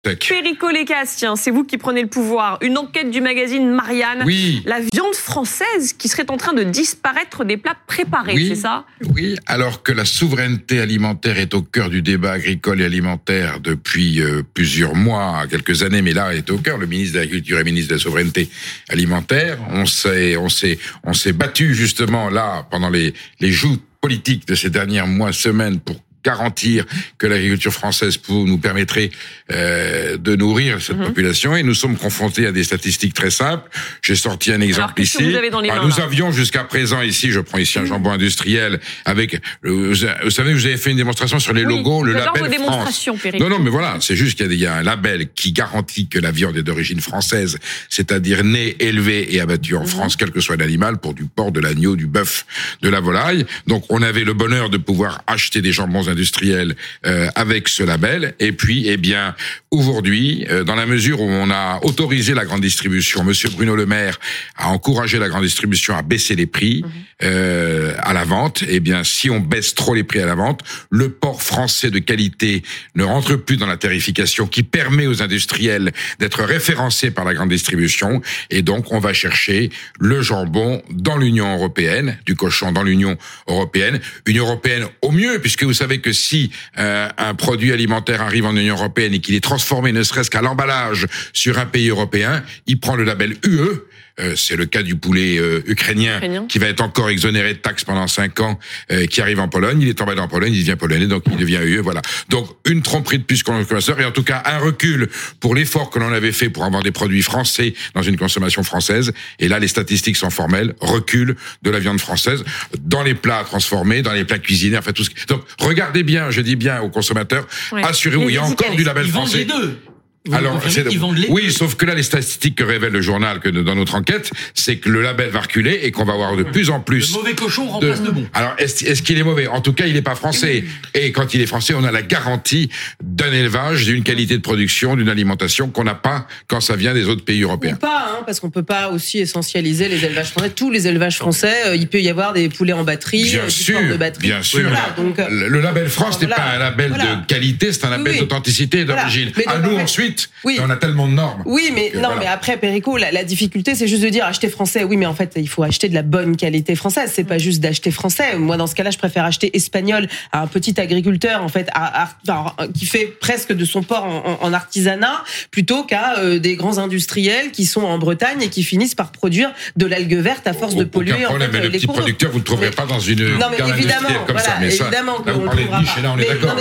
Perico Lécasse, tiens, c'est vous qui prenez le pouvoir. Une enquête du magazine Marianne. Oui. La viande française qui serait en train de disparaître des plats préparés, Oui. c'est ça? Oui, alors que la souveraineté alimentaire est au cœur du débat agricole et alimentaire depuis plusieurs mois, quelques années, mais là, elle est au cœur. Le ministre de l'Agriculture et le ministre de la Souveraineté alimentaire. On s'est battu justement là, pendant les joutes politiques de ces derniers mois, semaines, pour garantir que l'agriculture française nous permettrait de nourrir cette population, et nous sommes confrontés à des statistiques très simples. J'ai sorti un exemple. Alors, qu'est-ce que vous avez dans les mains, nous là avions jusqu'à présent ici, je prends ici un jambon industriel avec, vous savez, vous avez fait une démonstration sur les logos, le j'adore label vos France. démonstrations, Perico. Non, mais voilà, c'est juste qu'il y a un label qui garantit que la viande est d'origine française, c'est-à-dire née, élevée et abattue en France, quel que soit l'animal, pour du porc, de l'agneau, du bœuf, de la volaille. Donc, on avait le bonheur de pouvoir acheter des jambons industriels avec ce label. Et puis, eh bien, aujourd'hui, dans la mesure où on a autorisé la grande distribution, Monsieur Bruno Le Maire a encouragé la grande distribution à baisser les prix à la vente. Eh bien, si on baisse trop les prix à la vente, le porc français de qualité ne rentre plus dans la tarification qui permet aux industriels d'être référencés par la grande distribution. Et donc, on va chercher le jambon dans l'Union européenne, du cochon dans l'Union européenne. Union européenne au mieux, puisque vous savez que si un produit alimentaire arrive en Union européenne et qu'il est transformé ne serait-ce qu'à l'emballage sur un pays européen, il prend le label UE. C'est le cas du poulet ukrainien qui va être encore exonéré de taxes pendant 5 ans, qui arrive en Pologne. Il est emballé en Pologne, il devient polonais, donc il devient UE, voilà. Donc, une tromperie de plus qu'on le consommateur, et en tout cas, un recul pour l'effort que l'on avait fait pour avoir des produits français dans une consommation française. Et là, les statistiques sont formelles. Recul de la viande française dans les plats transformés, dans les plats cuisinés, enfin tout ce qui... Donc, regardez bien, je dis bien aux consommateurs, assurez-vous, il y a encore du label français. Ils vendent les deux. Oui, sauf que là, les statistiques que révèle le journal, que dans notre enquête, c'est que le label va reculer et qu'on va avoir de plus en plus. Le mauvais cochon remplace le bon. Alors, est-ce qu'il est mauvais? En tout cas, il n'est pas français. Et quand il est français, on a la garantie d'un élevage, d'une qualité de production, d'une alimentation qu'on n'a pas quand ça vient des autres pays européens. Ou pas, parce qu'on peut pas aussi essentialiser les élevages français. Tous les élevages français, il peut y avoir des poulets en batterie, bien du sûr, porc de batterie. Bien sûr. Voilà, donc, le label France n'est pas un label de qualité, c'est un label d'authenticité et d'origine. À nous ensuite. On a tellement de normes. Oui, mais non, mais après, Perico, la difficulté, c'est juste de dire acheter français. Oui, mais en fait, il faut acheter de la bonne qualité française. C'est pas juste d'acheter français. Moi, dans ce cas-là, je préfère acheter espagnol à un petit agriculteur, en fait, qui fait presque de son porc en artisanat, plutôt qu'à des grands industriels qui sont en Bretagne et qui finissent par produire de l'algue verte à force de polluer. Aucun problème, mais le petit producteur, vous ne le trouverez pas dans une non, mais évidemment, comme ça. Mais évidemment ça, là, vous parlez de niche, et là, on est d'accord.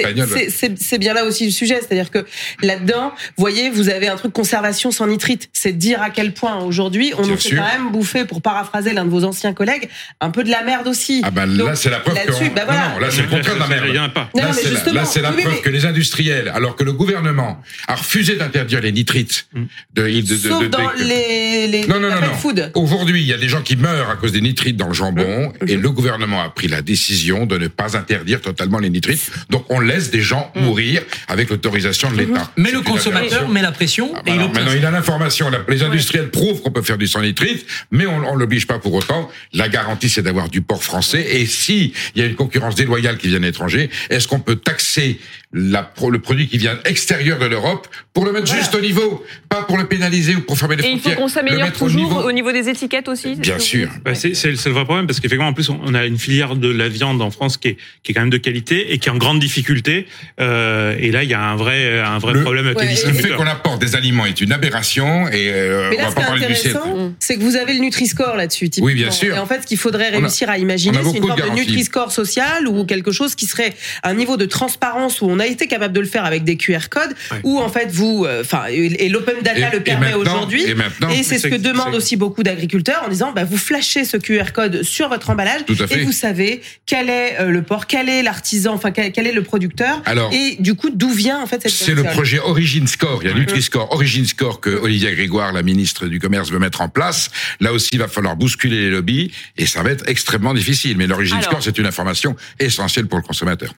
C'est bien là aussi le sujet. C'est-à-dire que là-dedans, vous voyez, vous avez un truc conservation sans nitrite. C'est de dire à quel point aujourd'hui, on nous fait quand même bouffer, pour paraphraser l'un de vos anciens collègues, un peu de la merde aussi. Ah ben là, c'est la preuve que... Non, là, c'est le contraire de la merde. Là, c'est la preuve que les industriels, alors que le gouvernement a refusé d'interdire les nitrites... Sauf dans les food. Aujourd'hui, il y a des gens qui meurent à cause des nitrites dans le jambon, et le gouvernement a pris la décision de ne pas interdire totalement les nitrites. Donc, on laisse des gens mourir avec l'autorisation de l'État. Mais le consommateur met la pression. Maintenant, il a l'information. Les industriels prouvent qu'on peut faire du sans nitrite, mais on l'oblige pas pour autant. La garantie, c'est d'avoir du porc français. Et si il y a une concurrence déloyale qui vient d'étranger, est-ce qu'on peut taxer le produit qui vient extérieur de l'Europe pour le mettre juste au niveau, pas pour le pénaliser ou pour fermer les frontières. Et il faut qu'on s'améliore toujours au niveau des étiquettes aussi. Bien sûr. C'est le vrai problème, parce qu'effectivement, en plus, on a une filière de la viande en France qui est quand même de qualité et qui est en grande difficulté. Et là, il y a un vrai problème avec les distributeurs. Le fait qu'on apporte des aliments est une aberration, et mais là, on va pas parler du ciel. C'est que vous avez le Nutri-Score là-dessus, typiquement. Oui, bien sûr. Et en fait, ce qu'il faudrait réussir à imaginer, c'est une forme de Nutri-Score social ou quelque chose qui serait un niveau de transparence où on a été capable de le faire avec des QR codes, où en fait et l'open data le permet aujourd'hui. Et c'est ce que demandent aussi beaucoup d'agriculteurs en disant, vous flashez ce QR code sur votre emballage et vous savez quel est le porc, quel est l'artisan, quel est le producteur. Alors, et du coup, d'où vient en fait cette c'est le projet Origin Score. Il y a Nutri-Score, Origin Score que Olivia Grégoire, la ministre du Commerce, veut mettre en place. Là aussi, il va falloir bousculer les lobbies et ça va être extrêmement difficile. Mais l'Origin Score, c'est une information essentielle pour le consommateur.